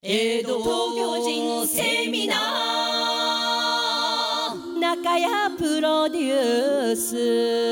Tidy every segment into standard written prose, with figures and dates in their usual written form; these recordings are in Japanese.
江戸東京人セミナー中谷プロデュース。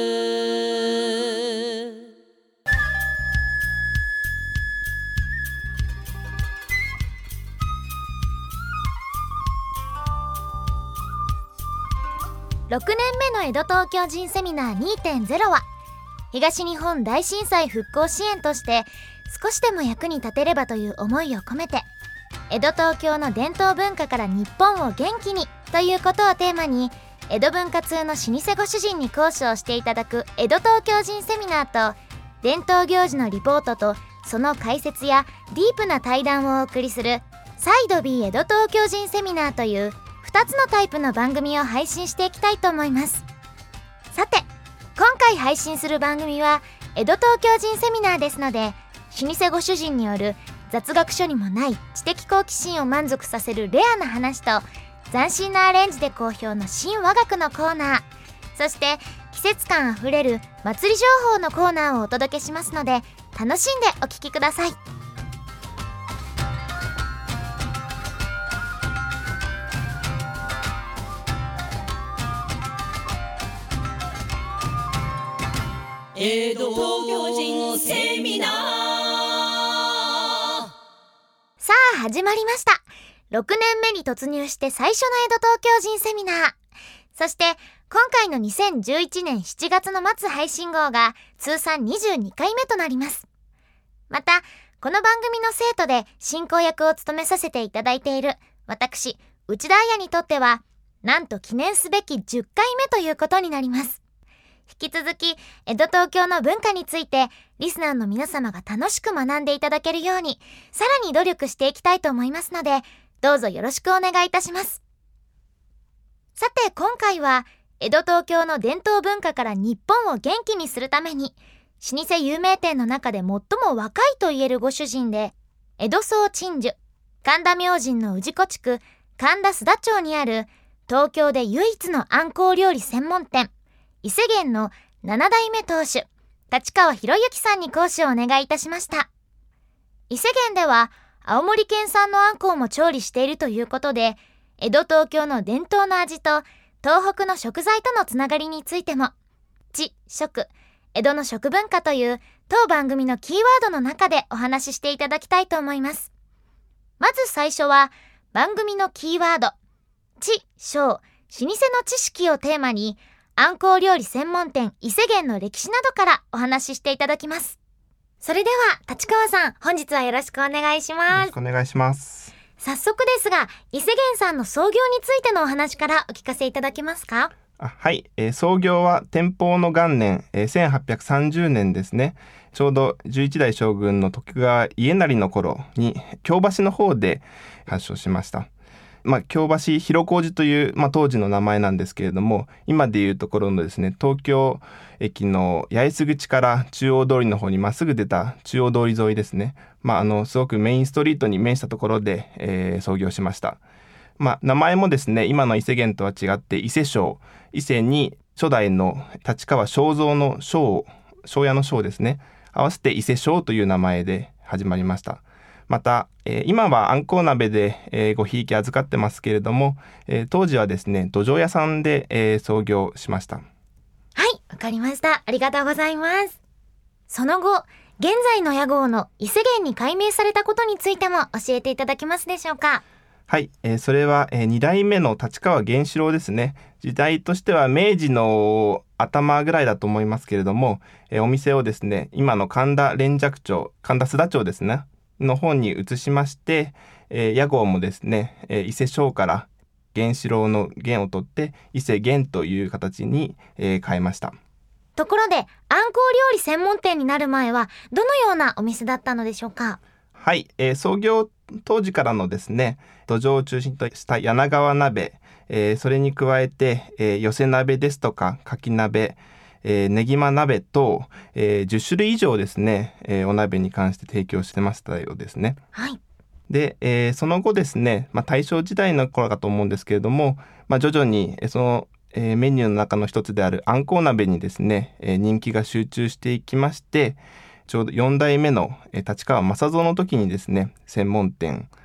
6年目の江戸東京人セミナー 2.0 は東日本大震災復興支援として少しでも役に立てればという思いを込めて、江戸東京の伝統文化から日本を元気にということをテーマに、江戸文化通の老舗ご主人に講師をしていただく江戸東京人セミナーと、伝統行事のリポートとその解説やディープな対談をお送りするサイド B 江戸東京人セミナーという2つのタイプの番組を配信していきたいと思います。さて、今回配信する番組は江戸東京人セミナーですので、老舗ご主人による雑学書にもない知的好奇心を満足させるレアな話と、斬新なアレンジで好評の新和楽のコーナー、そして季節感あふれる祭り情報のコーナーをお届けしますので、楽しんでお聞きください。 江戸東京人セミナー。 さあ始まりました。6年目に突入して最初の江戸東京人セミナー。そして今回の2011年7月の末配信号が通算22回目となります。またこの番組の生徒で進行役を務めさせていただいている私内田彩にとっては、なんと記念すべき10回目ということになります。引き続き江戸東京の文化についてリスナーの皆様が楽しく学んでいただけるように、さらに努力していきたいと思いますので、どうぞよろしくお願いいたします。さて今回は江戸東京の伝統文化から日本を元気にするために、老舗有名店の中で最も若いと言えるご主人で、江戸総鎮守神田明神の氏子地区神田須田町にある東京で唯一のあんこう料理専門店伊勢源の7代目当主立川博之さんに講師をお願いいたしました。伊勢源では青森県産のあんこうも調理しているということで、江戸東京の伝統の味と東北の食材とのつながりについても、知、食、江戸の食文化という当番組のキーワードの中でお話ししていただきたいと思います。まず最初は番組のキーワード知、小、老舗の知識をテーマに、あんこう料理専門店伊勢源の歴史などからお話ししていただきます。それでは立川さん、本日はよろしくお願いします。 よろしくお願いします。 早速ですが、伊勢源さんの創業についてのお話からお聞かせいただけますか？ はい、創業は天保の元年、1830年ですね。ちょうど11代将軍の徳川家斉の頃に京橋の方で発祥しました。京橋広小路という、当時の名前なんですけれども、今でいうところのですね、東京駅の八重洲口から中央通りの方にまっすぐ出た中央通り沿いですね。すごくメインストリートに面したところで、創業しました。名前もですね、今の伊勢源とは違って伊勢正、伊勢に初代の立川正蔵の正屋の正ですね、合わせて伊勢正という名前で始まりました。また、今はあんこう鍋で、ごひいき預かってますけれども、当時はですね、土壌屋さんで、創業しました。 はい、わかりました。ありがとうございます。その後、現在の屋号の伊勢源に改名されたことについても教えていただけますでしょうか？ はい、それは、2代目の立川源四郎ですね。時代としては明治の頭ぐらいだと思いますけれども、お店をですね、今の神田連雀町、神田須田町ですねの方に移しまして、屋号もですね、伊勢正から源四郎の源を取って伊勢源という形に、変えました。 ところで、あんこう料理専門店になる前はどのようなお店だったのでしょうか？ はい、創業当時からのですね、土壌を中心とした柳川鍋、それに加えて、寄せ鍋ですとかかき鍋、ねぎま鍋と、10種類以上ですね、お鍋に関して提供してましたようですね。 はい。 で、その後ですね、大正時代の頃かと思うんですけれども、徐々にその、メニューの中の一つであるあんこう鍋にですね、人気が集中していきまして、ちょうど4代目の立川正蔵の時にですね、専門店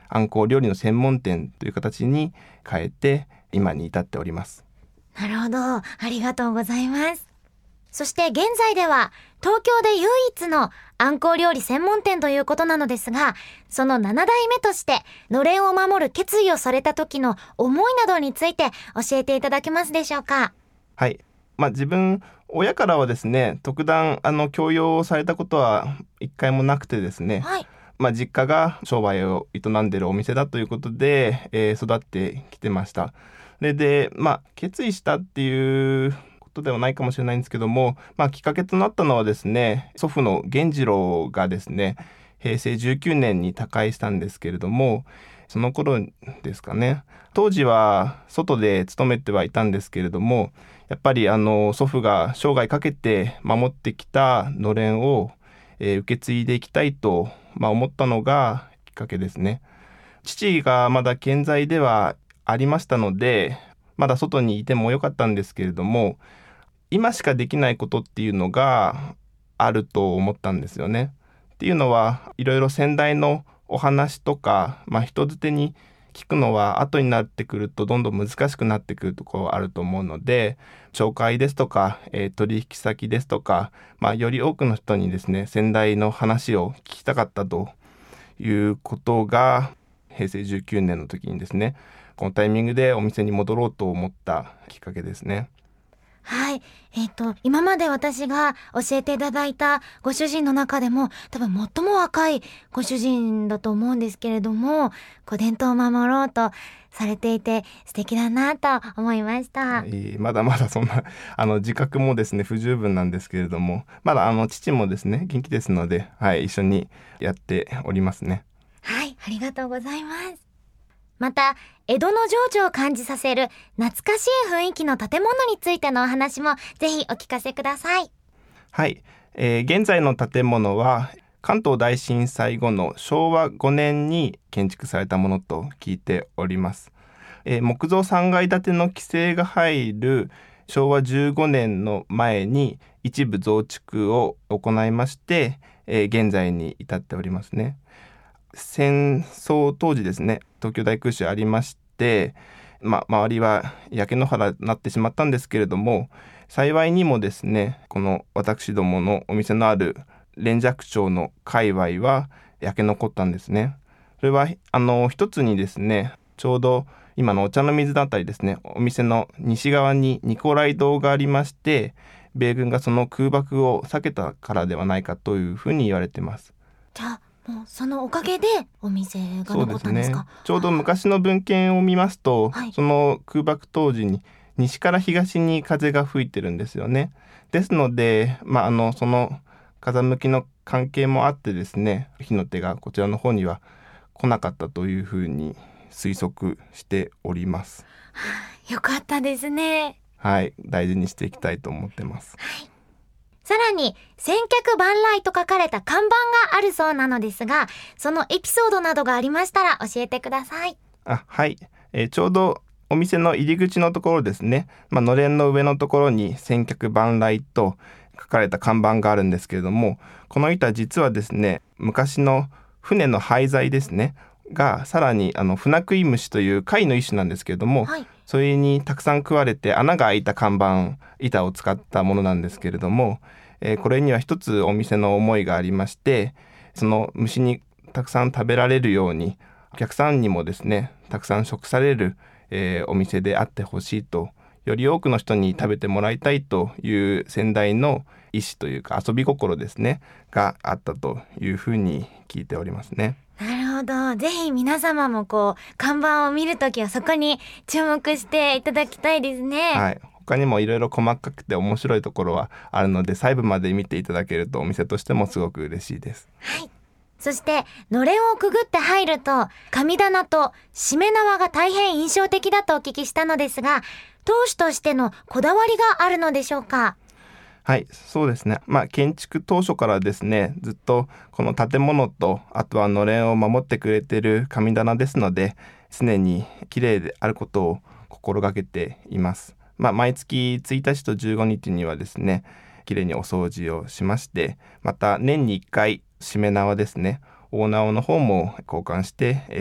あんこう料理の専門店という形に変えて今に至っております。 なるほど、ありがとうございます。そして現在では東京で唯一のあんこう料理専門店ということなのですが、その7代目としてのれんを守る決意をされた時の思いなどについて教えていただけますでしょうか。 はい、自分親からはですね、特段強要をされたことは一回もなくてですね、 はい。 実家が商売を営んでいるお店だということで、育ってきてました。で、決意したっていうことではないかもしれないんですけども、きっかけとなったのはですね、祖父の源次郎がですね、平成19年に他界したんですけれども、その頃ですかね、当時は外で勤めてはいたんですけれども、やっぱり祖父が生涯かけて守ってきたのれんを、受け継いでいきたいと、思ったのがきっかけですね。父がまだ健在ではありましたので、まだ外にいてもよかったんですけれども、今しかできないことっていうのがあると思ったんですよね。っていうのは、いろいろ先代のお話とか、人づてに聞くのは後になってくるとどんどん難しくなってくるところあると思うので、紹介ですとか、取引先ですとか、より多くの人にですね、先代の話を聞きたかったということが平成19年の時にですね、このタイミングでお店に戻ろうと思ったきっかけですね。 はい。今まで私が教えていただいたご主人の中でも多分最も若いご主人だと思うんですけれども、伝統を守ろうとされていて素敵だなと思いました。 まだまだそんな自覚もですね不十分なんですけれども、まだ父もですね元気ですので、一緒にやっておりますね。 はい、ありがとうございます。また、江戸の情緒を感じさせる懐かしい雰囲気の建物についてのお話もぜひお聞かせください。 はい、現在の建物は関東大震災後の昭和5年に建築されたものと聞いております。木造3階建ての規制が入る昭和15年の前に一部増築を行いまして、現在に至っておりますね。戦争当時ですね、東京大空襲ありまして、周りは焼け野原になってしまったんですけれども、幸いにもですね、この私どものお店のある連雀町の界隈は焼け残ったんですね。それは一つにですね、ちょうど今のお茶の水だったりですね、お店の西側にニコライ堂がありまして、米軍がその空爆を避けたからではないかというふうに言われています。 じゃあもうそのおかげでお店が残ったんですか？ そうですね、ちょうど昔の文献を見ますと、 はい、 その空爆当時に西から東に風が吹いてるんですよね。ですので、その風向きの関係もあってですね、火の手がこちらの方には来なかったというふうに推測しております。 よかったですね。 はい、大事にしていきたいと思ってます。 はい。さらに千客万来と書かれた看板があるそうなのですが、そのエピソードなどがありましたら教えてください。 はい、ちょうどお店の入り口のところですね、のれんの上のところに千客万来と書かれた看板があるんですけれども、この板実はですね、昔の船の廃材ですねが、さらに船食い虫という貝の一種なんですけれども、はい、それにたくさん食われて穴が開いた看板板を使ったものなんですけれども、これには一つお店の思いがありまして、その虫にたくさん食べられるように、お客さんにもですねたくさん食される、お店であってほしいと、より多くの人に食べてもらいたいという先代の意思というか遊び心ですねがあったというふうに聞いておりますね。 なるほど。ぜひ皆様も看板を見るときはそこに注目していただきたいですね。 はい、他にもいろいろ細かくて面白いところはあるので、細部まで見ていただけるとお店としてもすごく嬉しいです。 はい。そしてのれんをくぐって入ると神棚としめ縄が大変印象的だとお聞きしたのですが、当主としてのこだわりがあるのでしょうか？ はい、そうですね。建築当初からですね、ずっとこの建物と、あとはのれんを守ってくれている神棚ですので、常に綺麗であることを心がけています。毎月1日と15日にはですね、綺麗にお掃除をしまして、また年に1回しめ縄ですねオーナーの方も交換して、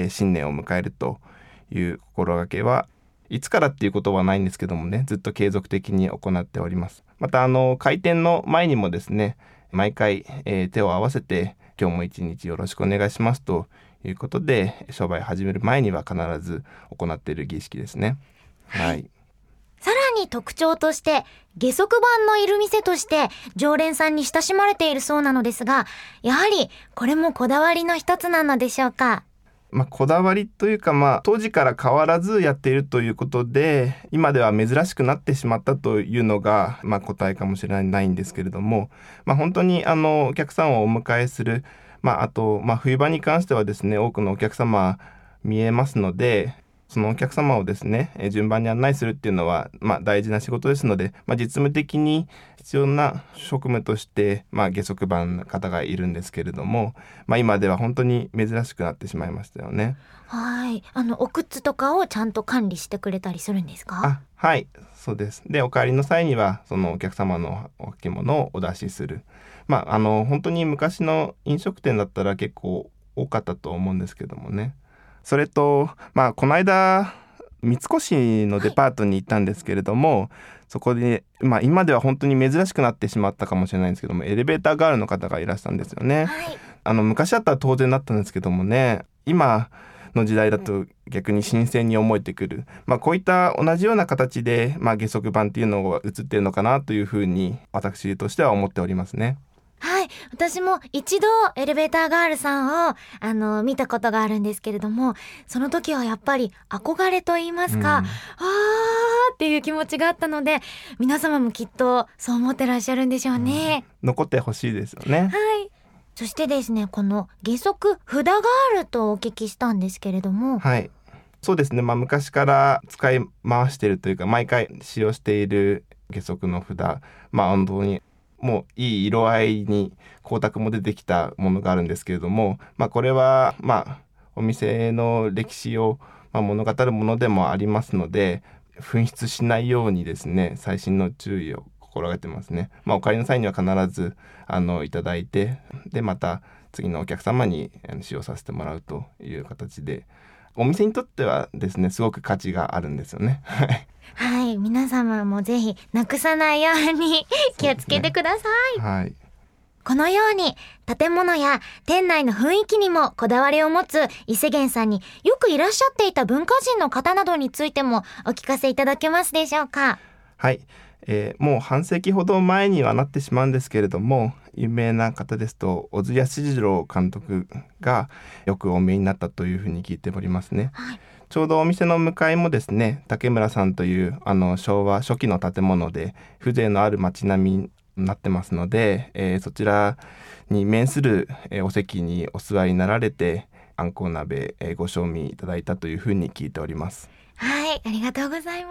新年を迎えるという心がけはいつからっていうことはないんですけどもね、ずっと継続的に行っております。また開店の前にもですね、毎回、手を合わせて今日も一日よろしくお願いしますということで、商売始める前には必ず行っている儀式ですね。はい。 さらに特徴として下足板のいる店として常連さんに親しまれているそうなのですが、やはりこれもこだわりの一つなのでしょうか？ こだわりというか、当時から変わらずやっているということで、今では珍しくなってしまったというのが、答えかもしれないんですけれども、本当にお客さんをお迎えする、あと、冬場に関してはですね、多くのお客様見えますので、そのお客様をですね、順番に案内するっていうのは、大事な仕事ですので、実務的に必要な職務として、下足板の方がいるんですけれども、今では本当に珍しくなってしまいましたよね。 はい。お靴とかをちゃんと管理してくれたりするんですか？ はい、そうです。で、お帰りの際には、そのお客様のお着物をお出しする。本当に昔の飲食店だったら結構多かったと思うんですけどもね。それと、この間三越のデパートに行ったんですけれども、そこで、今では本当に珍しくなってしまったかもしれないんですけども、エレベーターガールの方がいらしたんですよね。 はい、 昔だったら当然だったんですけどもね、今の時代だと逆に新鮮に思えてくる、こういった同じような形で、下足板っていうのが映っているのかなというふうに私としては思っておりますね。 はい。私も一度エレベーターガールさんを見たことがあるんですけれども、その時はやっぱり憧れと言いますか、っていう気持ちがあったので、皆様もきっとそう思ってらっしゃるんでしょうね。 残ってほしいですよね。 はい。そしてですね、この下足札があるとお聞きしたんですけれども。 はい。そうですね。昔から使い回しているというか、毎回使用している下足の札、本当にもういい色合いに光沢も出てきたものがあるんですけれども、これはお店の歴史を物語るものでもありますので、紛失しないようにですね、細心の注意を心がけてますね。お帰りの際には必ずいただいて、でまた次のお客様に使用させてもらうという形で、お店にとってはですね、すごく価値があるんですよね。 はい、皆様もぜひなくさないように気をつけてください。 はい。 このように建物や店内の雰囲気にもこだわりを持つ伊勢源さんによくいらっしゃっていた文化人の方などについてもお聞かせいただけますでしょうか？ はい。もう半世紀ほど前にはなってしまうんですけれども、有名な方ですと小津安二郎監督がよくお見えになったというふうに聞いておりますね。 はい、 ちょうどお店の向かいもですね、竹村さんという昭和初期の建物で風情のある街並みになってますので、そちらに面する、お席にお座りになられて、あんこう鍋、ご賞味いただいたというふうに聞いております。 はい、ありがとうございます。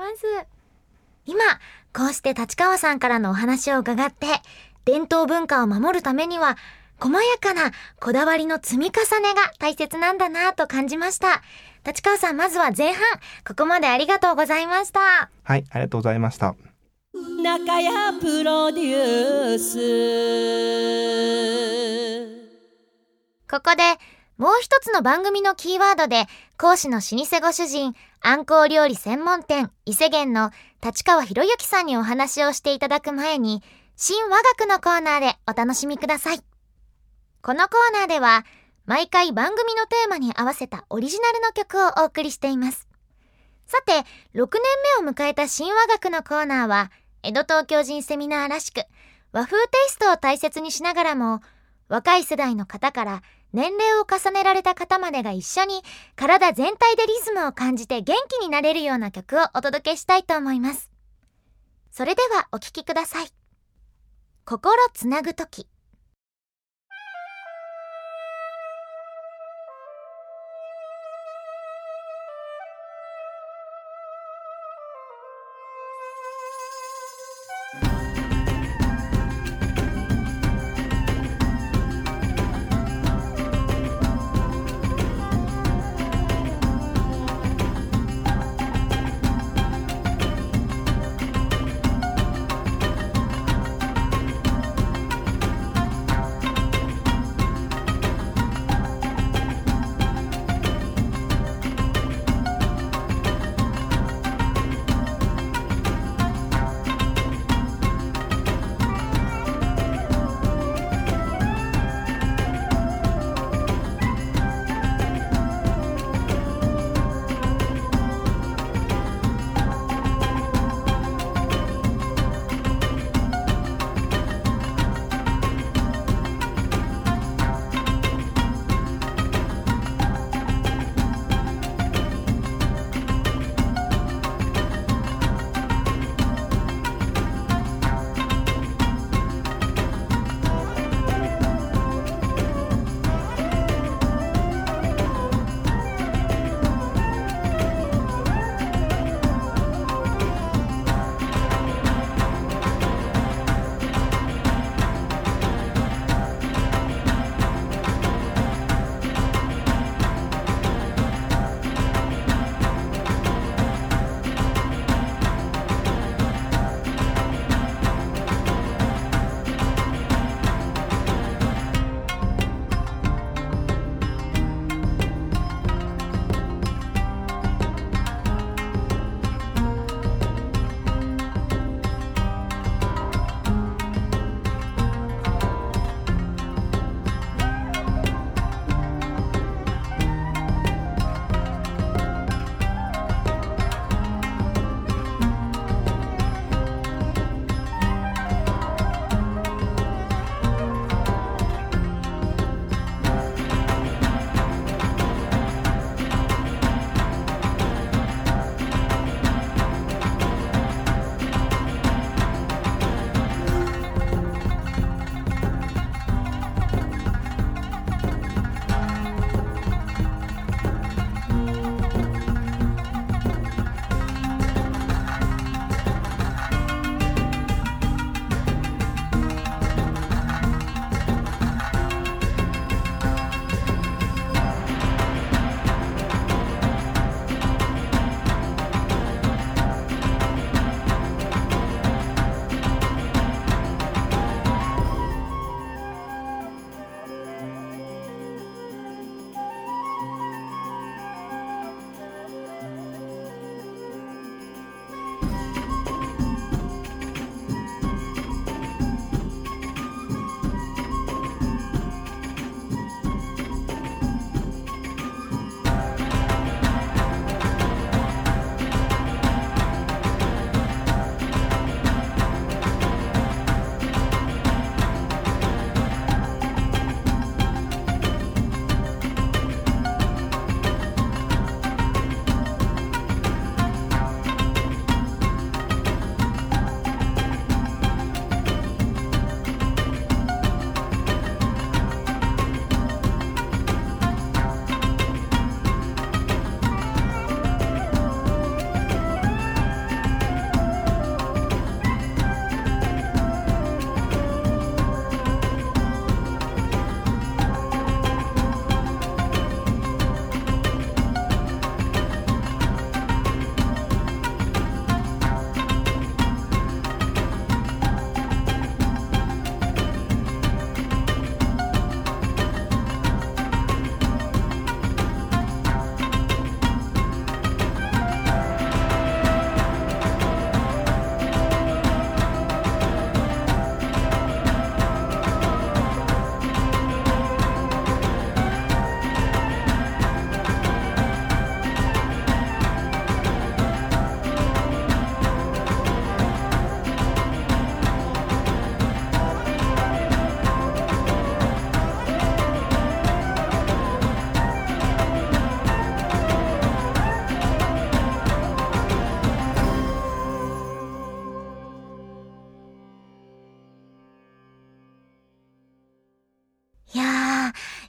今こうして立川さんからのお話を伺って、伝統文化を守るためには細やかなこだわりの積み重ねが大切なんだなと感じました。立川さん、まずは前半ここまでありがとうございました。 はい、ありがとうございました。 中谷プロデュース。 ここでもう一つの番組のキーワードで、講師の老舗ご主人、あんこう料理専門店伊勢源の立川博之さんにお話をしていただく前に、新和楽のコーナーでお楽しみください。このコーナーでは毎回番組のテーマに合わせたオリジナルの曲をお送りしています。さて、6年目を迎えた新和楽のコーナーは、江戸東京人セミナーらしく和風テイストを大切にしながらも、若い世代の方から年齢を重ねられた方までが一緒に体全体でリズムを感じて元気になれるような曲をお届けしたいと思います。それではお聴きください。心つなぐとき。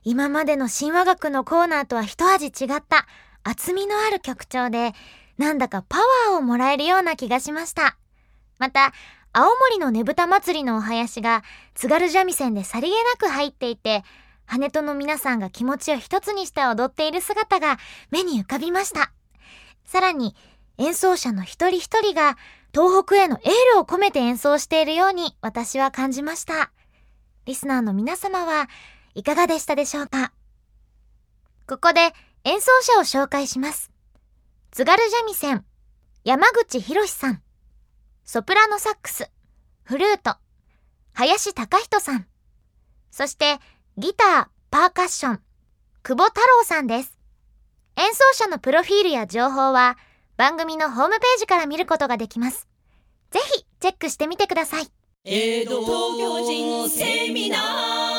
今までの神話楽のコーナーとは一味違った厚みのある曲調で、なんだかパワーをもらえるような気がしました。また、青森のねぶた祭りのお囃子が津軽三味線でさりげなく入っていて、羽戸の皆さんが気持ちを一つにして踊っている姿が目に浮かびました。さらに、演奏者の一人一人が東北へのエールを込めて演奏しているように私は感じました。リスナーの皆様はいかがでしたでしょうか。ここで演奏者を紹介します。津軽三味線、山口博さん。ソプラノサックス、フルート、林貴人さん。そしてギター、パーカッション、久保太郎さんです。演奏者のプロフィールや情報は番組のホームページから見ることができます。ぜひチェックしてみてください。 江戸東京人セミナー。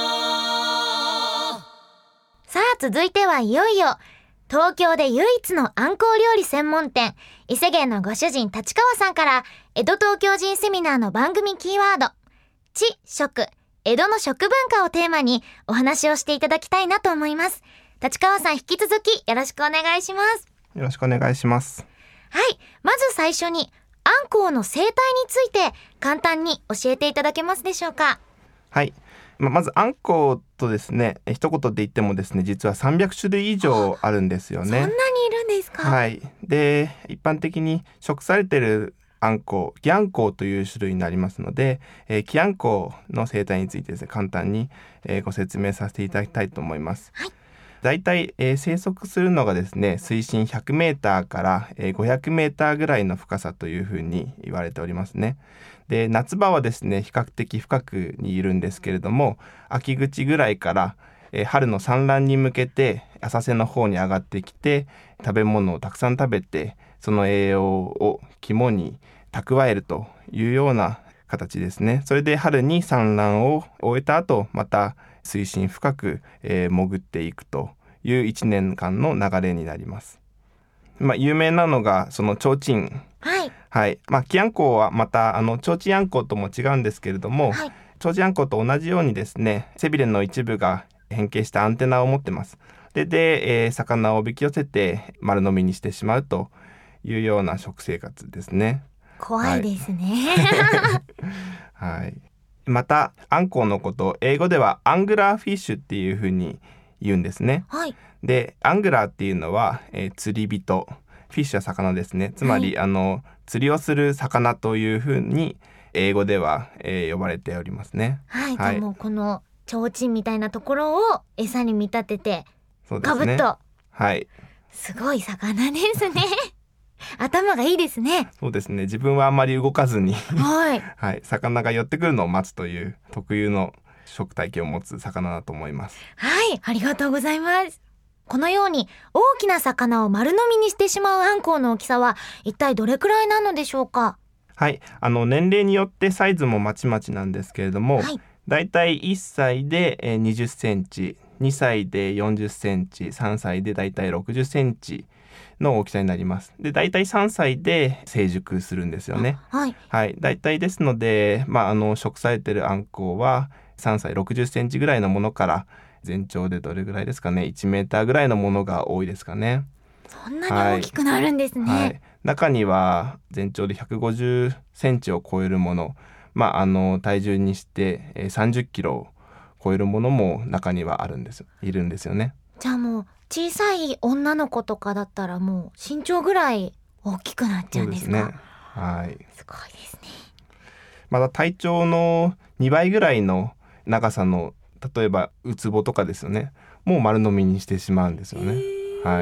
さあ続いてはいよいよ東京で唯一のあんこう料理専門店伊勢源のご主人立川さんから江戸東京人セミナーの番組キーワード地食江戸の食文化をテーマにお話をしていただきたいなと思います。立川さん引き続きよろしくお願いします。 よろしくお願いします。 はい、まず最初にあんこうの生態について簡単に教えていただけますでしょうか。 はい、まずあんこうとですね、一言で言ってもですね、実は300種類以上あるんですよね。 そんなにいるんですか。 はい。で、一般的に食されているあんこう、木あんこうという種類になりますので、木あんこうの生態についてですね、簡単に、ご説明させていただきたいと思います。 はい。 だいたい生息するのがですね、水深100メーターから500メーターぐらいの深さというふうに言われておりますね。で、夏場はですね、比較的深くにいるんですけれども、秋口ぐらいから春の産卵に向けて浅瀬の方に上がってきて、食べ物をたくさん食べて、その栄養を肝に蓄えるというような形ですね。それで春に産卵を終えた後、また水深深く、潜っていくという1年間の流れになります。有名なのがその提灯。 はい。 はい。木あんこうはまた提灯あんこうとも違うんですけれども、 はい、 提灯あんこうと同じようにですね、背びれの一部が変形したアンテナを持ってます。で、魚をおびき寄せて丸飲みにしてしまうというような食生活ですね。 怖いですね。 はい。またあんこうのこと英語ではアングラーフィッシュっていうふうに言うんですね。 はい。 でアングラーっていうのは、釣り人、フィッシュは魚ですね。つまり、はい、釣りをする魚というふうに英語では、呼ばれておりますね。 はい。はい、じゃあもうこの提灯みたいなところを餌に見立てて、 そうですね、 かぶと、 はい、 すごい魚ですね。頭がいいですね。 そうですね。自分はあまり動かずに、 はいはい、魚が寄ってくるのを待つという特有の食体系を持つ魚だと思います。 はい、ありがとうございます。このように大きな魚を丸飲みにしてしまうあんこうの大きさは一体どれくらいなのでしょうか。 はい、年齢によってサイズもまちまちなんですけれども、はい、だいたい1歳で20センチ、2歳で40センチ、3歳でだいたい60センチの大きさになります。で、だいたい3歳で成熟するんですよね。 はい、 はい、だいたいですので、食されてるあんこうは3歳60センチぐらいのものから全長でどれぐらいですかね、1メーターぐらいのものが多いですかね。 そんなに大きくなるんですね。 はいはい、中には全長で150センチを超えるもの、体重にして30キロを超えるものも中にはいるんですよね。 じゃあもう小さい女の子とかだったらもう身長ぐらい大きくなっちゃうんですか。 そうですね。はい。 すごいですね。 また体長の2倍ぐらいの長さの、例えばウツボとかですよね、もう丸飲みにしてしまうんですよね。はい。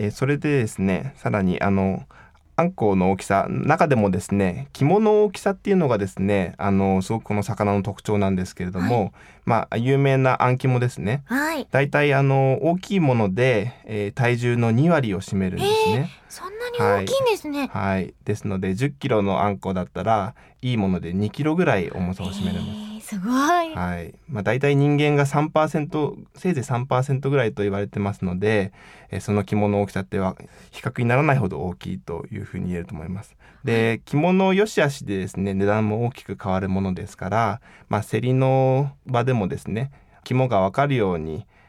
それでですね、さらにあんこうの大きさ中でもですね、肝の大きさっていうのがですね、すごくこの魚の特徴なんですけれども、はい、有名なあん肝ですね。はい。だいたい大きいもので、体重の2割を占めるんですね。 そんなに大きいんですね。 はい。はい、ですので10キロのあんこだったらいいもので2キロぐらい重さを占めれます。 すごい。 はい。だいたい人間が 3%、せいぜい 3% ぐらいと言われてますので、その肝の大きさっては比較にならないほど大きいというふうに言えると思います。で、肝の良し悪しでですね、値段も大きく変わるものですから、競りの場でもですね、肝が分かるように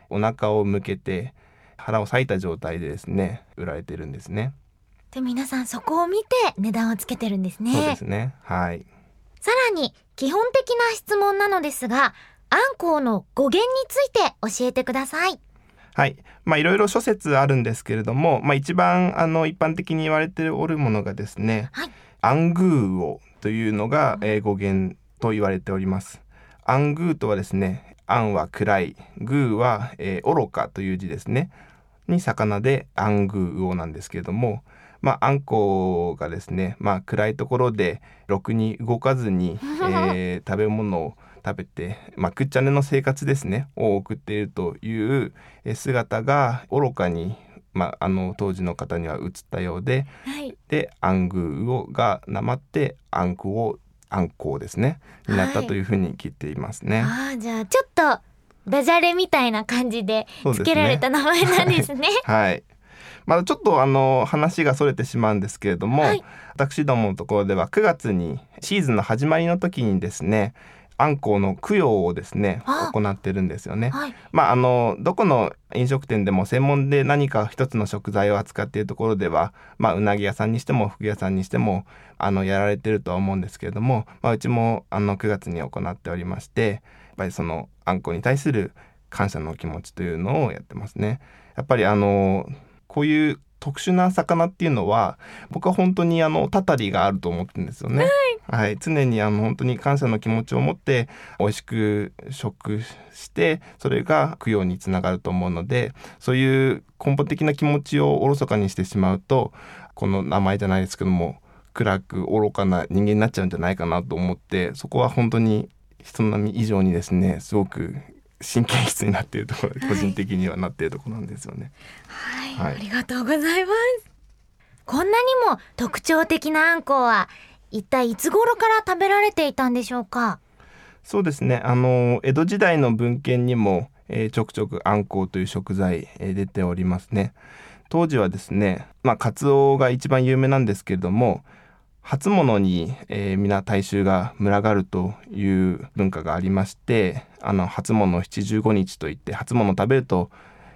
お腹を向けて腹を裂いた状態でですね売られているんですね。 で皆さんそこを見て値段をつけてるんですね。 そうですね。はい。 さらに基本的な質問なのですが、あんこうの語源について教えてください。 はい。いろいろ諸説あるんですけれども、一番一般的に言われておるものがですね、 はい、 アングーオというのが、語源と言われております。アングーとはですね、アンは暗い、グーは、愚かという字ですねに魚でアングーオなんですけれども、あんこがですね、暗いところでろくに動かずに、食べ物を食べて、くっちゃねの生活ですねを送っているという姿が愚かに、当時の方には映ったようで、 はい、 でアングーオがなまってアンコウですねになったというふうに聞いていますね。 じゃあちょっとダジャレみたいな感じで付けられた名前なんですね。 はい。ちょっと話がそれてしまうんですけれども、 はい、私どものところでは9月にシーズンの始まりの時にですね、あんこうの供養をですね行ってるんですよね。 はい、 どこの飲食店でも専門で何か一つの食材を扱っているところでは、うなぎ屋さんにしてもふぐ屋さんにしてもやられてるとは思うんですけれども、うちも9月に行っておりまして、やっぱりそのあんこに対する感謝の気持ちというのをやってますね。やっぱりこういう特殊な魚っていうのは僕は本当にたたりがあると思ってるんですよね。はい、常に本当に感謝の気持ちを持って美味しく食してそれが供養につながると思うので、そういう根本的な気持ちをおろそかにしてしまうと、この名前じゃないですけども暗く愚かな人間になっちゃうんじゃないかなと思って、そこは本当に人並み以上にですねすごく神経質になっているところ、個人的にはなっているところなんですよね。 はい、ありがとうございます。こんなにも特徴的なあんこは一体いつ頃から食べられていたんでしょうか？ そうですね、江戸時代の文献にも、ちょくちょくあんこうという食材、出ておりますね。当時はですね、カツオが一番有名なんですけれども、初物に、皆大衆が群がるという文化がありまして、初物75日といって初物食べると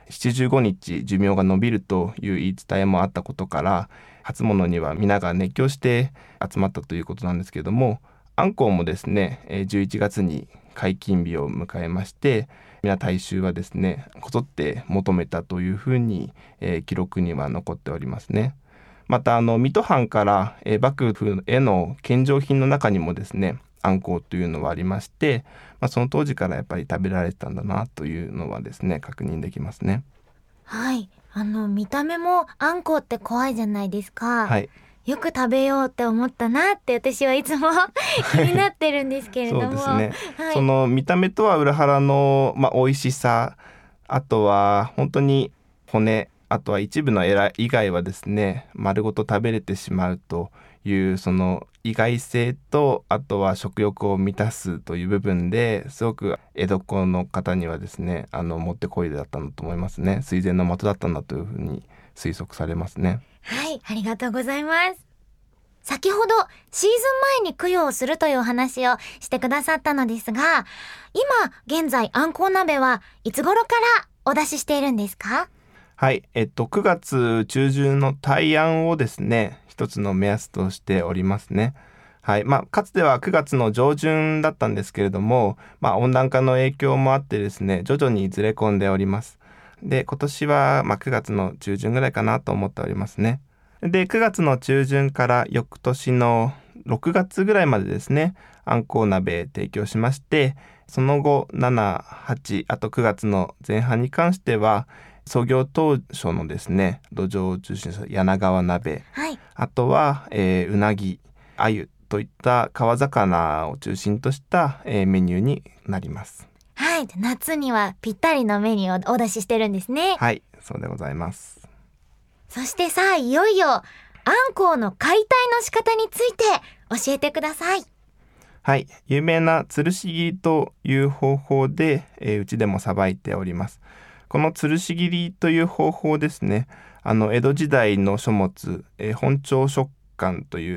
75日寿命が延びるという言い伝えもあったことから、初物には皆が熱狂して集まったということなんですけれども、あんこうもですね11月に解禁日を迎えまして、皆大衆はですねこぞって求めたというふうに、記録には残っておりますね。また水戸藩から、幕府への献上品の中にもですねあんこうというのはありまして、その当時からやっぱり食べられてたんだなというのはですね確認できますね。 はい、見た目もあんこうって怖いじゃないですか。 はい、 よく食べようって思ったなって私はいつも気になってるんですけれどもそうですね、 はい、 その見た目とは裏腹の、美味しさ、あとは本当に骨、あとは一部のエラ以外はですね丸ごと食べれてしまうというその意外性と、あとは食欲を満たすという部分ですごく江戸っ子の方にはですねもってこいだったんだと思いますね。垂涎の的だったんだというふうに推測されますね。 はい、ありがとうございます。先ほどシーズン前に供養するという話をしてくださったのですが、今現在あんこう鍋はいつ頃からお出ししているんですか？ はい、9月中旬の大安をですね一つの目安としておりますね。はい、かつては9月の上旬だったんですけれども、温暖化の影響もあってですね徐々にずれ込んでおります。で今年は9月の中旬ぐらいかなと思っておりますね。で9月の中旬から翌年の6月ぐらいまでですねあんこう鍋提供しまして、その後7、8、あと9月の前半に関しては創業当初のですね土壌を中心とした柳川鍋、 はい、 あとは、うなぎ、鮎といった川魚を中心とした、メニューになります。 はい、夏にはぴったりのメニューをお出ししてるんですね。 はい、そうでございます。 そしてさあいよいよあんこうの解体の仕方について教えてください。 はい、有名な吊るし切りという方法で、うちでもさばいております。この吊るし切りという方法ですね、江戸時代の書物、本朝食感という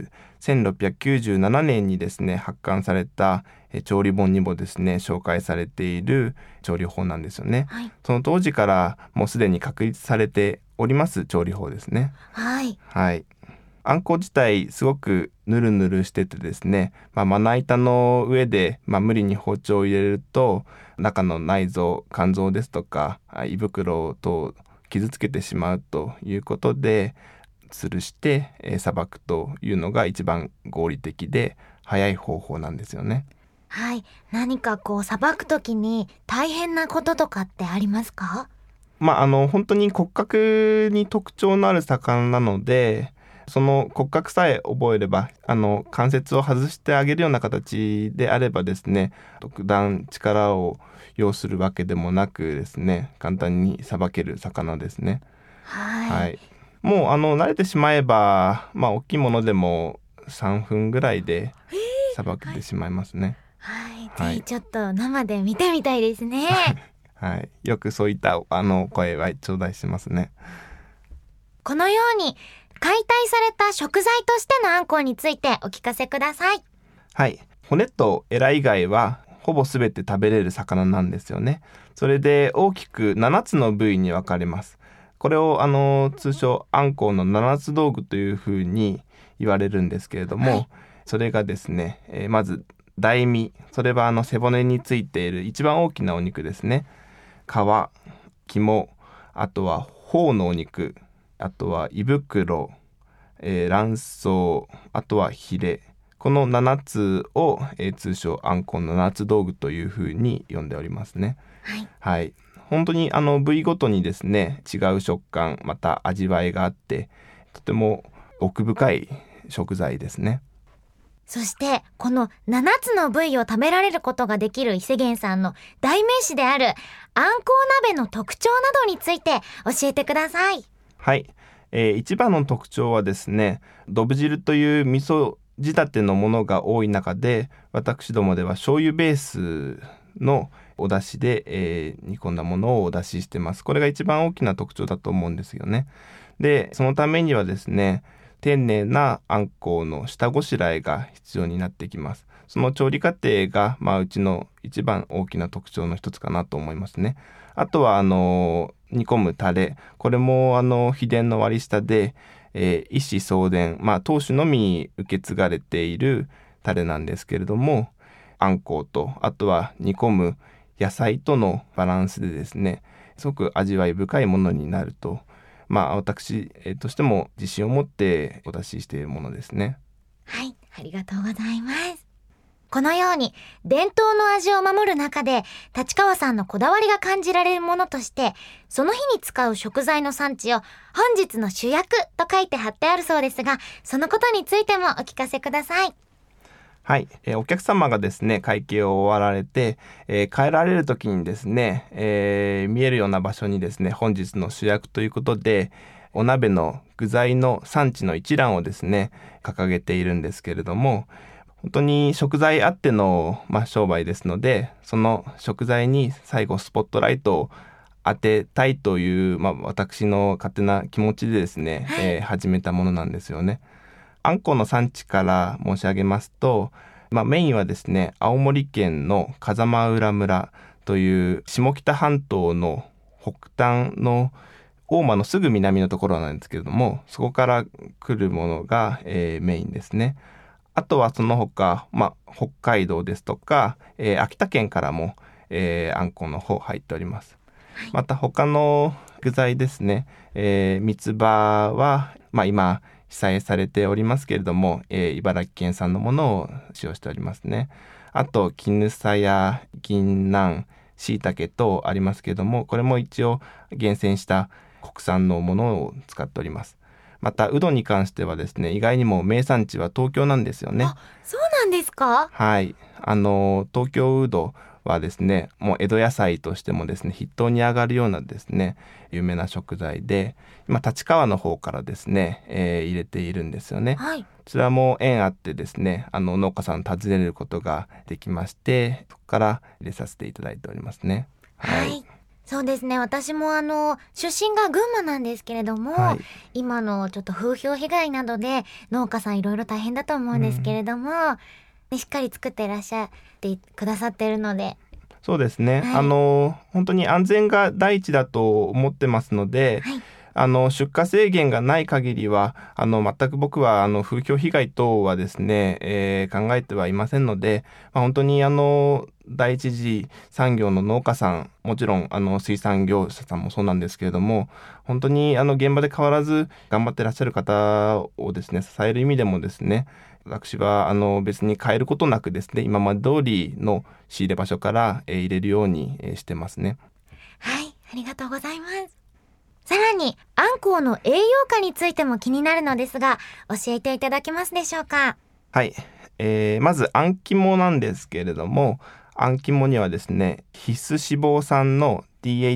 1697年にですね発刊された調理本にもですね紹介されている調理法なんですよね、 はい、 その当時からもうすでに確立されております調理法ですね。 はい、 はい、あんこ自体すごくヌルヌルしててですね、まな板の上で、無理に包丁を入れると中の内臓、肝臓ですとか胃袋等傷つけてしまうということで吊るしてさばくというのが一番合理的で早い方法なんですよね。 はい、何かさばくときに大変なこととかってありますか？ 本当に骨格に特徴のある魚なので、その骨格さえ覚えれば関節を外してあげるような形であればですね、特段力を要するわけでもなくですね、簡単にさばける魚ですね。 はい、 はい、もう慣れてしまえば、大きいものでも3分ぐらいでさばけてしまいますね。 はい、ぜひちょっと生で見てみたいですね。 はい、よくそういった声は頂戴してますね。 このように解体された食材としてのあんこうについてお聞かせください。 はい、骨とエラ以外はほぼ全て食べれる魚なんですよね。それで大きく7つの部位に分かれます。これを通称あんこうの7つ道具というふうに言われるんですけれども、はい、それがですね、まず大身、それは背骨についている一番大きなお肉ですね。皮、肝、あとは頬のお肉、あとは胃袋、卵巣、あとはヒレ、この7つを、通称あんこうの7つ道具というふうに呼んでおりますね。 はい、 はい、本当に部位ごとにですね違う食感また味わいがあってとても奥深い食材ですね。 そしてこの7つの部位を食べられることができる伊勢源さんの代名詞であるあんこう鍋の特徴などについて教えてください。 はい、一番の特徴はですね、どぶ汁という味噌仕立てのものが多い中で私どもでは醤油ベースのお出汁で、煮込んだものをお出ししてます。これが一番大きな特徴だと思うんですよね。でそのためにはですね丁寧なあんこうの下ごしらえが必要になってきます。その調理過程が、うちの一番大きな特徴の一つかなと思いますね。あとは煮込むタレ、これも秘伝の割り下で、一子相伝、当主のみ受け継がれているタレなんですけれども、あんこうとあとは煮込む野菜とのバランスでですねすごく味わい深いものになると、私、としても自信を持ってお出ししているものですね。 はい、ありがとうございます。このように伝統の味を守る中で立川さんのこだわりが感じられるものとしてその日に使う食材の産地を本日の主役と書いて貼ってあるそうですが、そのことについてもお聞かせください。 はい、お客様がですね会計を終わられて、帰られる時にですね、見えるような場所にですね本日の主役ということでお鍋の具材の産地の一覧をですね掲げているんですけれども、本当に食材あっての、商売ですのでその食材に最後スポットライトを当てたいという、私の勝手な気持ちでですね、始めたものなんですよね。あんこの産地から申し上げますと、メインはですね青森県の風間浦村という下北半島の北端の大間のすぐ南のところなんですけれども、そこから来るものが、メインですね。あとはその他、北海道ですとか、秋田県からも、あんこの方入っております。また他の具材ですね、三つ葉は、今記載されておりますけれども、茨城県産のものを使用しておりますね。あと絹さや銀杏、椎茸とありますけれども、これも一応厳選した国産のものを使っております。またうどに関してはですね意外にも名産地は東京なんですよね。 あ、そうなんですか？ はい、東京うどはですねもう江戸野菜としてもですね筆頭に上がるようなですね有名な食材で今立川の方からですね、入れているんですよね。 はい、 こちらも縁あってですね農家さん訪ねることができましてそこから入れさせていただいておりますね。 はい、 そうですね、私も出身が群馬なんですけれども、 はい、 今のちょっと風評被害などで農家さんいろいろ大変だと思うんですけれども、しっかり作っていらっしゃってくださっているので。 そうですね、 はい、 本当に安全が第一だと思ってますので、 はい、 出荷制限がない限りは全く僕は風評被害等はですね、考えてはいませんので、本当に第一次産業の農家さん、もちろん水産業者さんもそうなんですけれども、本当に現場で変わらず頑張ってらっしゃる方をですね支える意味でもですね、私は別に変えることなくですね、今まで通りの仕入れ場所から入れるようにしてますね。 はい、ありがとうございます。さらにあんこうの栄養価についても気になるのですが、教えていただけますでしょうか？ はい、まずあん肝なんですけれども、あん肝にはですね、必須脂肪酸の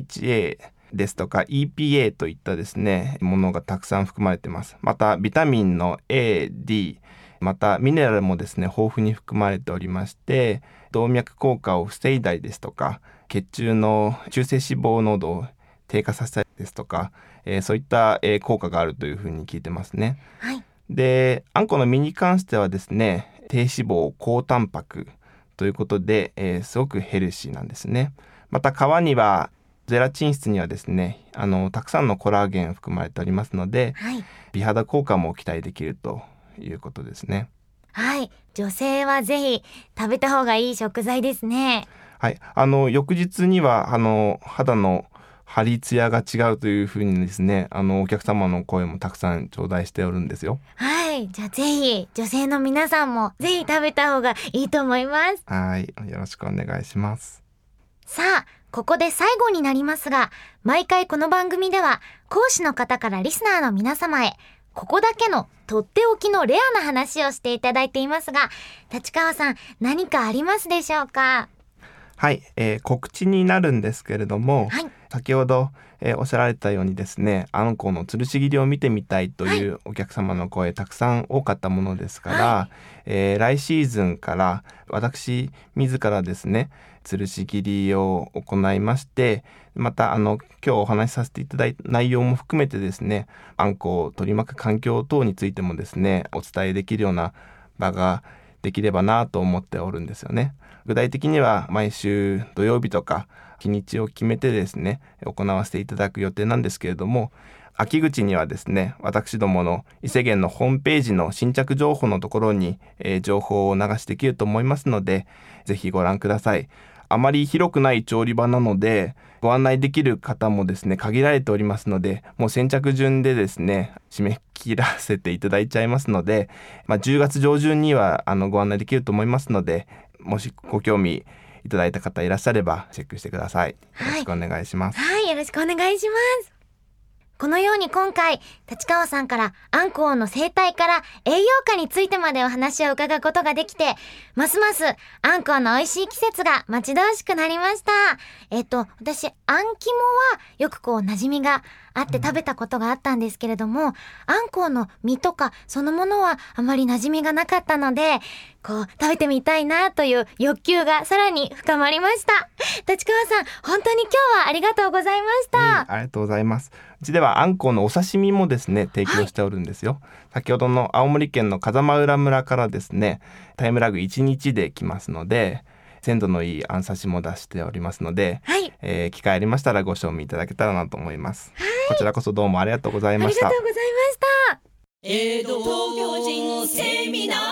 DHA ですとか EPA といったですねものがたくさん含まれています。またビタミンの A、D、またミネラルもですね豊富に含まれておりまして、動脈硬化を防いだりですとか、血中の中性脂肪濃度を低下させたりですとか、そういった、効果があるというふうに聞いてますね。 はい、 で、あんこの身に関してはですね、低脂肪高タンパクということで、すごくヘルシーなんですね。また皮にはゼラチン質にはですねたくさんのコラーゲン含まれておりますので、 はい、 美肌効果も期待できるということですね。 はい、女性はぜひ食べた方がいい食材ですね。 はい、翌日には肌の張りツヤが違うというふうにですねお客様の声もたくさん頂戴しておるんですよ。 はい、じゃあぜひ女性の皆さんもぜひ食べた方がいいと思います。 はい、よろしくお願いします。 さあ、ここで最後になりますが、毎回この番組では講師の方からリスナーの皆様へここだけのとっておきのレアな話をしていただいていますが、立川さん何かありますでしょうか？ はい、告知になるんですけれども、 はい、 先ほど、おっしゃられたようにですね、あんこうの吊るし切りを見てみたいというお客様の声たくさん多かったものですから、 は来シーズンから私自らですね吊るし切りを行いまして、また今日お話しさせていただいた内容も含めてですね、あんこを取り巻く環境等についてもですねお伝えできるような場ができればなと思っておるんですよね。具体的には毎週土曜日とか日にちを決めてですね行わせていただく予定なんですけれども、秋口にはですね私どもの伊勢源のホームページの新着情報のところに、情報を流しできると思いますので、ぜひご覧ください。あまり広くない調理場なのでご案内できる方もですね限られておりますので、もう先着順でですね締め切らせていただいちゃいますので、10月上旬にはご案内できると思いますので、もしご興味いただいた方いらっしゃればチェックしてください。よろしくお願いします。 はい、よろしくお願いします。このように今回立川さんからあんこうの生態から栄養価についてまでお話を伺うことができて、ますますあんこうの美味しい季節が待ち遠しくなりました。私あん肝はよく馴染みがあって食べたことがあったんですけれども、あんこうの身とかそのものはあまり馴染みがなかったので、食べてみたいなという欲求がさらに深まりました。立川さん、本当に今日はありがとうございました。 ありがとうございます。うちではあんこうのお刺身もですね提供しておるんですよ。先ほどの青森県の風間浦村からですねタイムラグ1日で来ますので、鮮度のいいあん刺しも出しておりますので、 はい、 機会ありましたらご賞味いただけたらなと思います。こちらこそどうもありがとうございました。 ありがとうございました。 江戸東京人セミナー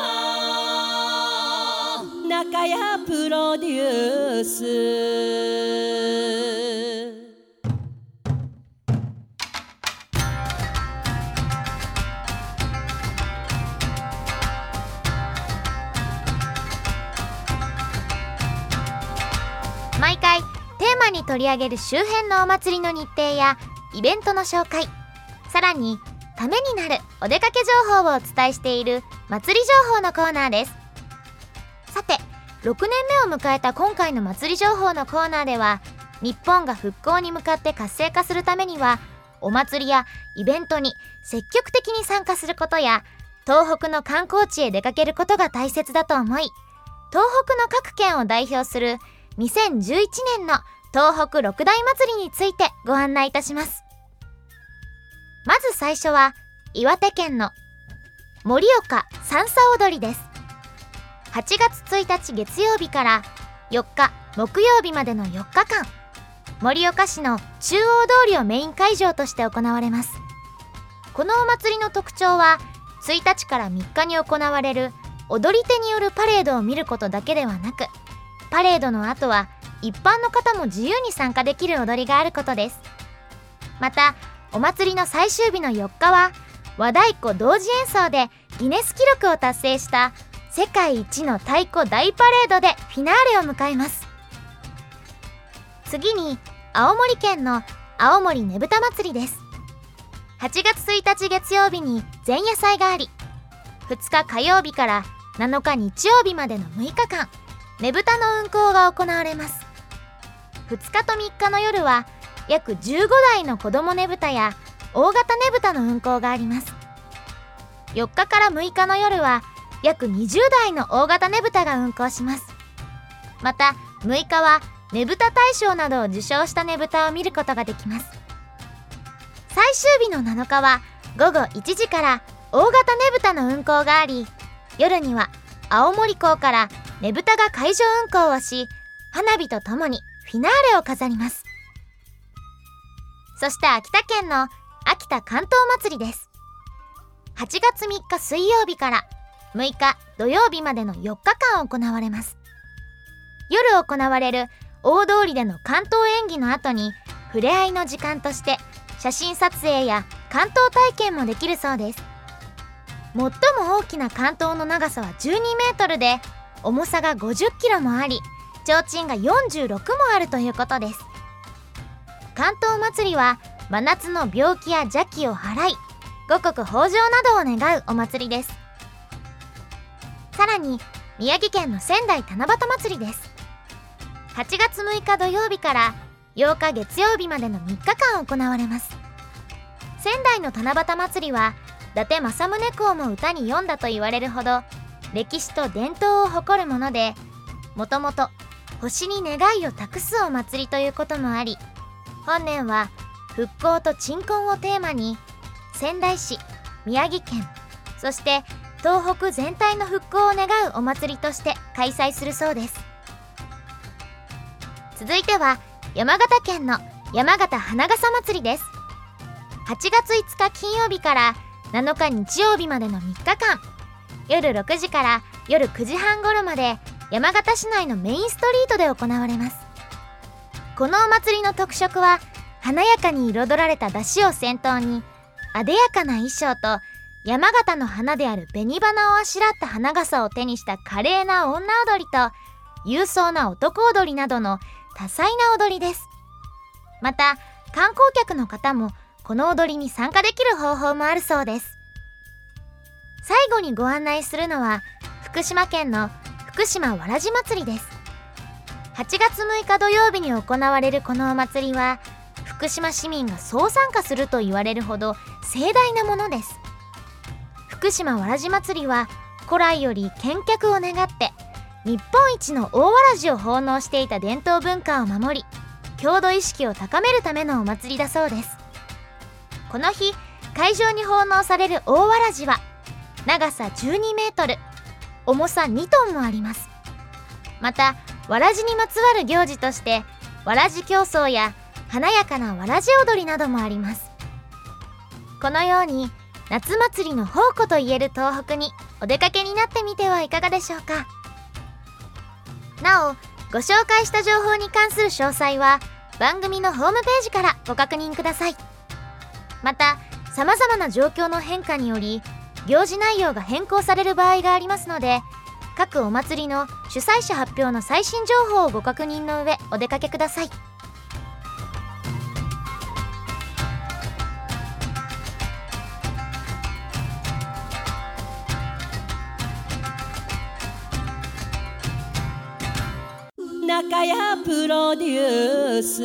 中谷プロデュース。 毎回テーマに取り上げる周辺のお祭りの日程やイベントの紹介、さらにためになるお出かけ情報をお伝えしている祭り情報のコーナーです。さて、6年目を迎えた今回の祭り情報のコーナーでは、日本が復興に向かって活性化するためにはお祭りやイベントに積極的に参加することや、東北の観光地へ出かけることが大切だと思い、東北の各県を代表する2011年の東北六大祭りについてご案内いたします。まず最初は岩手県の盛岡三叉踊りです。8月1日月曜日から4日木曜日までの4日間、盛岡市の中央通りをメイン会場として行われます。このお祭りの特徴は、1日から3日に行われる踊り手によるパレードを見ることだけではなく、パレードの後は一般の方も自由に参加できる踊りがあることです。またお祭りの最終日の4日は、和太鼓同時演奏でギネス記録を達成した世界一の太鼓大パレードでフィナーレを迎えます。次に青森県の青森ねぶた祭りです。8月1日月曜日に前夜祭があり、2日火曜日から7日日曜日までの6日間、ねぶたの運行が行われます。2日と3日の夜は約15台の子供ねぶたや大型ねぶたの運行があります。4日から6日の夜は約20台の大型ねぶたが運行します。また6日はねぶた大賞などを受賞したねぶたを見ることができます。最終日の7日は午後1時から大型ねぶたの運行があり、夜には青森港からねぶたが海上運行をし、花火とともにフィナーレを飾ります。そして秋田県の秋田竿燈祭りです。8月3日水曜日から6日土曜日までの4日間行われます。夜行われる大通りでの竿燈演技の後に、触れ合いの時間として写真撮影や竿燈体験もできるそうです。最も大きな竿燈の長さは12メートルで、重さが50キロもあり、提灯が46もあるということです。竿燈祭りは真夏の病気や邪気を払い、五穀豊穣などを願うお祭りです。さらに宮城県の仙台七夕祭りです。8月6日土曜日から8日月曜日までの3日間行われます。仙台の七夕祭りは伊達政宗公も歌に詠んだと言われるほど歴史と伝統を誇るもので、もともと星に願いを託すお祭りということもあり、本年は復興と鎮魂をテーマに、仙台市、宮城県、そして東北全体の復興を願うお祭りとして開催するそうです。続いては山形県の山形花笠祭りです。8月5日金曜日から7日日曜日までの3日間、夜6時から夜9時半頃まで山形市内のメインストリートで行われます。このお祭りの特色は、華やかに彩られた出汁を先頭に、あでやかな衣装と山形の花である紅花をあしらった花笠を手にした華麗な女踊りと、勇壮な男踊りなどの多彩な踊りです。また観光客の方もこの踊りに参加できる方法もあるそうです。最後にご案内するのは福島県の福島わらじ祭りです。8月6日土曜日に行われるこのお祭りは、福島市民が総参加すると言われるほど盛大なものです。福島わらじ祭りは古来より健脚を願って日本一の大わらじを奉納していた伝統文化を守り、郷土意識を高めるためのお祭りだそうです。この日会場に奉納される大わらじは長さ12メートル、重さ2トンもあります。またわらじにまつわる行事としてわらじ競争や華やかなわらじ踊りなどもあります。このように夏祭りの宝庫といえる東北にお出かけになってみてはいかがでしょうか。なおご紹介した情報に関する詳細は番組のホームページからご確認ください。またさまざまな状況の変化により行事内容が変更される場合がありますので、各お祭りの主催者発表の最新情報をご確認の上お出かけください。 中谷プロデュース。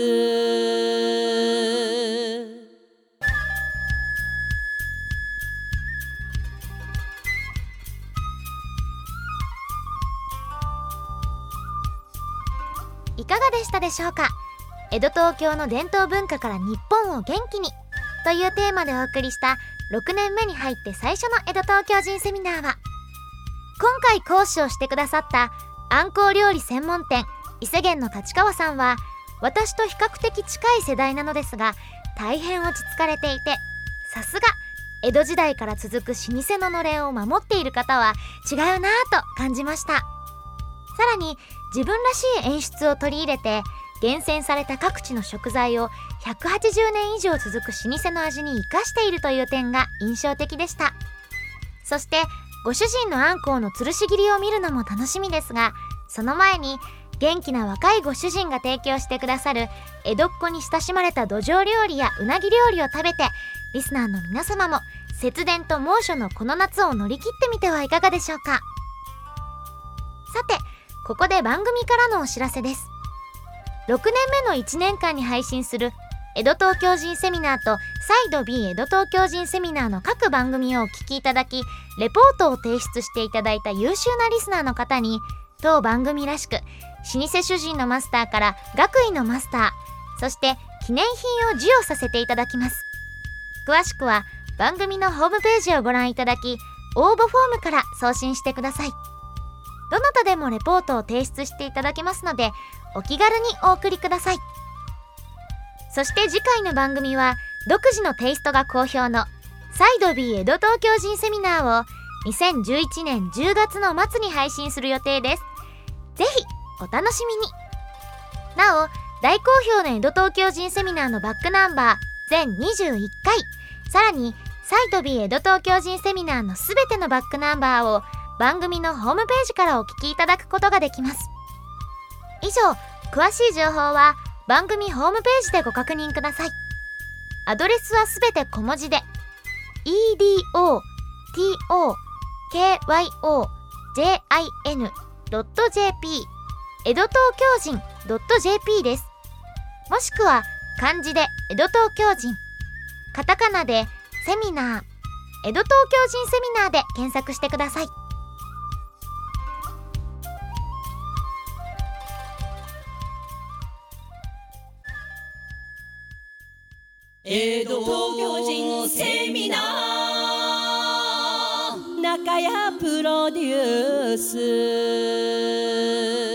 いかがでしたでしょうか。 江戸東京の伝統文化から日本を元気にというテーマでお送りした6年目に入って最初の江戸東京人セミナーは、今回講師をしてくださったあんこう料理専門店伊勢源の立川さんは、私と比較的近い世代なのですが大変落ち着かれていて、さすが江戸時代から続く老舗ののれんを守っている方は違うなぁと感じました。さらに自分らしい演出を取り入れて、厳選された各地の食材を180年以上続く老舗の味に生かしているという点が印象的でした。そしてご主人のあんこうの吊るし切りを見るのも楽しみですが、その前に元気な若いご主人が提供してくださる江戸っ子に親しまれた土壌料理やうなぎ料理を食べて、リスナーの皆様も節電と猛暑のこの夏を乗り切ってみてはいかがでしょうか。さて、ここで番組からのお知らせです。6年目の1年間に配信する江戸東京人セミナーとサイド B 江戸東京人セミナーの各番組をお聞きいただき、レポートを提出していただいた優秀なリスナーの方に、当番組らしく老舗主人のマスターから学位のマスター、そして記念品を授与させていただきます。詳しくは番組のホームページをご覧いただき、応募フォームから送信してください。どなたでもレポートを提出していただけますので、お気軽にお送りください。そして次回の番組は独自のテイストが好評のサイド B 江戸東京人セミナーを2011年10月の末に配信する予定です。ぜひお楽しみに。なお、大好評の江戸東京人セミナーのバックナンバー全21回、さらにサイド B 江戸東京人セミナーのすべてのバックナンバーを番組のホームページからお聞きいただくことができます。以上、詳しい情報は番組ホームページでご確認ください。アドレスはすべて小文字で edotokyoJIN.jp 江戸東京人 .jp です。もしくは漢字で江戸東京人、カタカナでセミナー、江戸東京人セミナーで検索してください。 江戸東京人セミナー中谷プロデュース